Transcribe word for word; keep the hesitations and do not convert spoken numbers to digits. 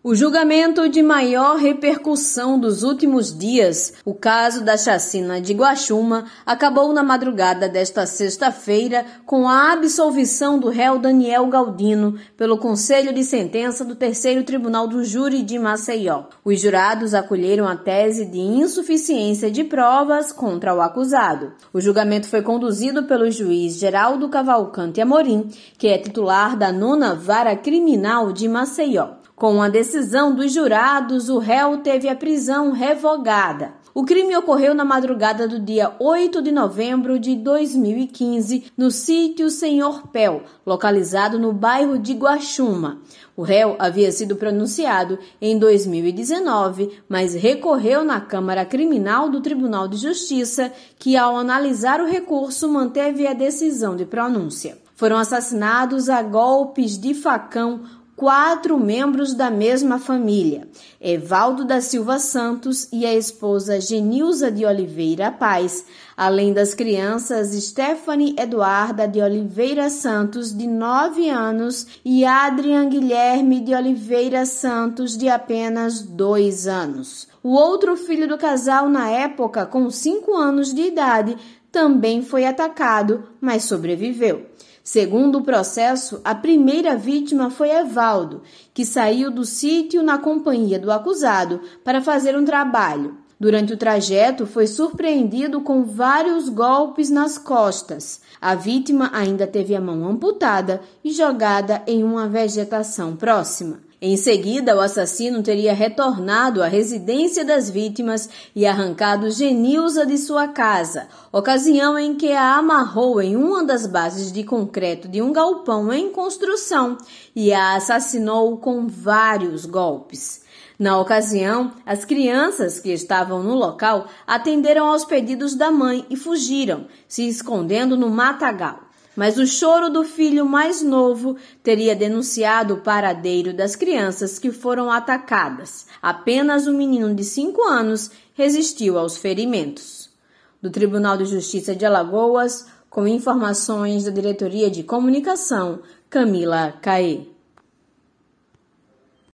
O julgamento de maior repercussão dos últimos dias, o caso da chacina de Guaxuma, acabou na madrugada desta sexta-feira com a absolvição do réu Daniel Galdino pelo Conselho de Sentença do Terceiro Tribunal do Júri de Maceió. Os jurados acolheram a tese de insuficiência de provas contra o acusado. O julgamento foi conduzido pelo juiz Geraldo Cavalcante Amorim, que é titular da nona Vara Criminal de Maceió. Com a decisão dos jurados, o réu teve a prisão revogada. O crime ocorreu na madrugada do dia oito de novembro de dois mil e quinze, no sítio Senhor Pel, localizado no bairro de Guaxuma. O réu havia sido pronunciado em dois mil e dezenove, mas recorreu na Câmara Criminal do Tribunal de Justiça, que, ao analisar o recurso, manteve a decisão de pronúncia. Foram assassinados a golpes de facão quatro membros da mesma família, Evaldo da Silva Santos e a esposa Genilza de Oliveira Paz, além das crianças Stephanie Eduarda de Oliveira Santos, de nove anos, e Adrian Guilherme de Oliveira Santos, de apenas dois anos. O outro filho do casal, na época, com cinco anos de idade, também foi atacado, mas sobreviveu. Segundo o processo, a primeira vítima foi Evaldo, que saiu do sítio na companhia do acusado para fazer um trabalho. Durante o trajeto, foi surpreendido com vários golpes nas costas. A vítima ainda teve a mão amputada e jogada em uma vegetação próxima. Em seguida, o assassino teria retornado à residência das vítimas e arrancado Genilza de sua casa, ocasião em que a amarrou em uma das bases de concreto de um galpão em construção e a assassinou com vários golpes. Na ocasião, as crianças que estavam no local atenderam aos pedidos da mãe e fugiram, se escondendo no matagal. Mas o choro do filho mais novo teria denunciado o paradeiro das crianças que foram atacadas. Apenas o menino de cinco anos resistiu aos ferimentos. Do Tribunal de Justiça de Alagoas, com informações da Diretoria de Comunicação, Camila Caê.